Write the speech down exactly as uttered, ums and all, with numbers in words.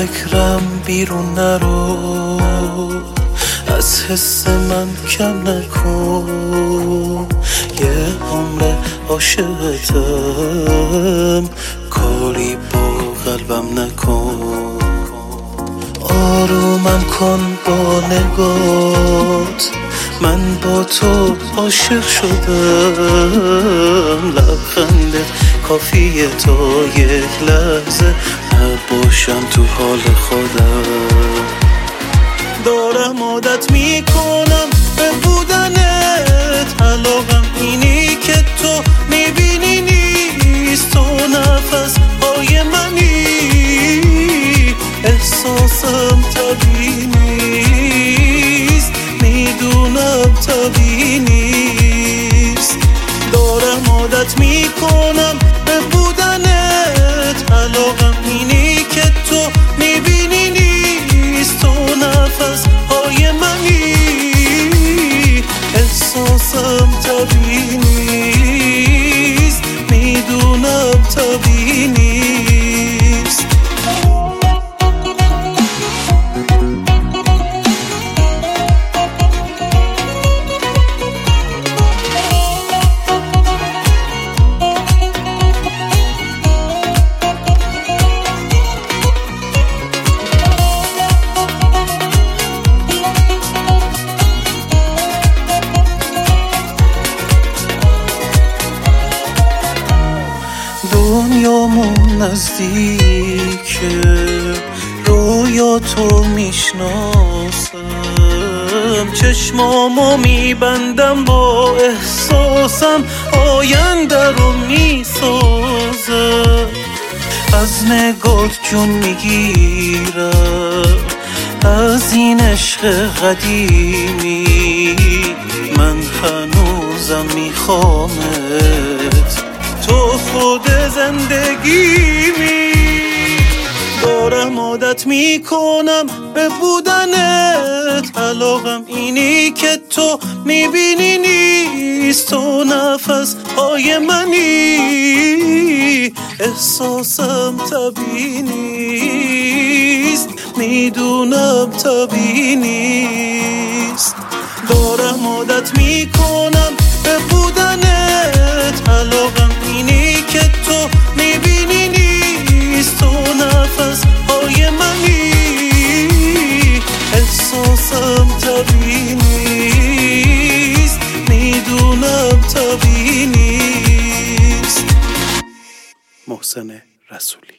فکرم بیرون نرو، از حس من کم نکن. یه عمر عاشقتم، کاری با قلبم نکن. آرومم کن با نگات، من با تو عاشق شدم. لبخندت کافیه تا یک لحظه نباشم تو حال خودم. دارم عادت میکنم به بودنت، علاقم اینی که تو میبینی نیست. تو نفس های منی، احساسم طبیعی نیست، میدونم طبیعی نیست. دارم عادت میکنم به بودنت، علاقم اینی که تو میبینی نیست. تو نفس های منی، احساسم طبیعی نیست، میدونم طبیعی نیست. دنیامون نزدیکه، رویا تو میشناسم. چشمامو میبندم با احساسم، آینده رو میسازم. از نگات جون میگیرم، از این عشق قدیمی. من هنوزم میخوامت، تو خود زندگیمی. دارم عادت میکنم به بودنت، علاقم اینی که تو میبینی نیست. تو نفس های منی، احساسم طبیعی نیست، میدونم طبیعی نیست. دارم عادت میکنم به بودنت، علاقم اینی که تو میبینی نیست. تو نفس های منی، احساسم طبیعی نیست، میدونم طبیعی نیست. محسن رسولی.